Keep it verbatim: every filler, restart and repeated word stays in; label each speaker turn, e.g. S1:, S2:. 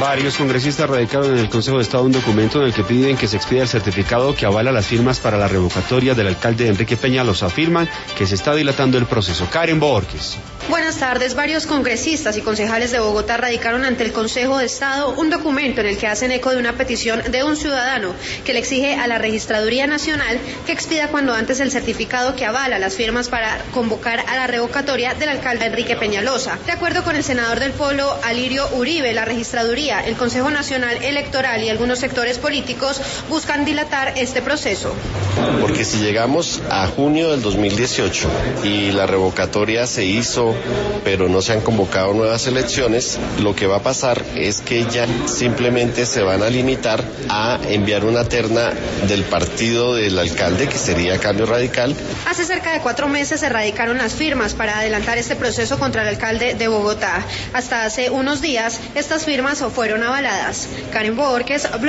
S1: Varios congresistas radicaron en el Consejo de Estado un documento en el que piden que se expida el certificado que avala las firmas para la revocatoria del alcalde Enrique Peñalosa. Afirman que se está dilatando el proceso. Karen Borges.
S2: Buenas tardes. Varios congresistas y concejales de Bogotá radicaron ante el Consejo de Estado un documento en el que hacen eco de una petición de un ciudadano que le exige a la Registraduría Nacional que expida cuando antes el certificado que avala las firmas para convocar a la revocatoria del alcalde Enrique Peñalosa. De acuerdo con el senador del Polo, Alirio Uribe, la Registraduría, el Consejo Nacional Electoral y algunos sectores políticos buscan dilatar este proceso.
S3: Porque si llegamos a junio del dos mil dieciocho y la revocatoria se hizo, pero no se han convocado nuevas elecciones, lo que va a pasar es que ya simplemente se van a limitar a enviar una terna del partido del alcalde, que sería Cambio Radical.
S2: Hace cerca de cuatro meses se radicaron las firmas para adelantar este proceso contra el alcalde de Bogotá. Hasta hace unos días, estas firmas fueron avaladas. Karen Borges,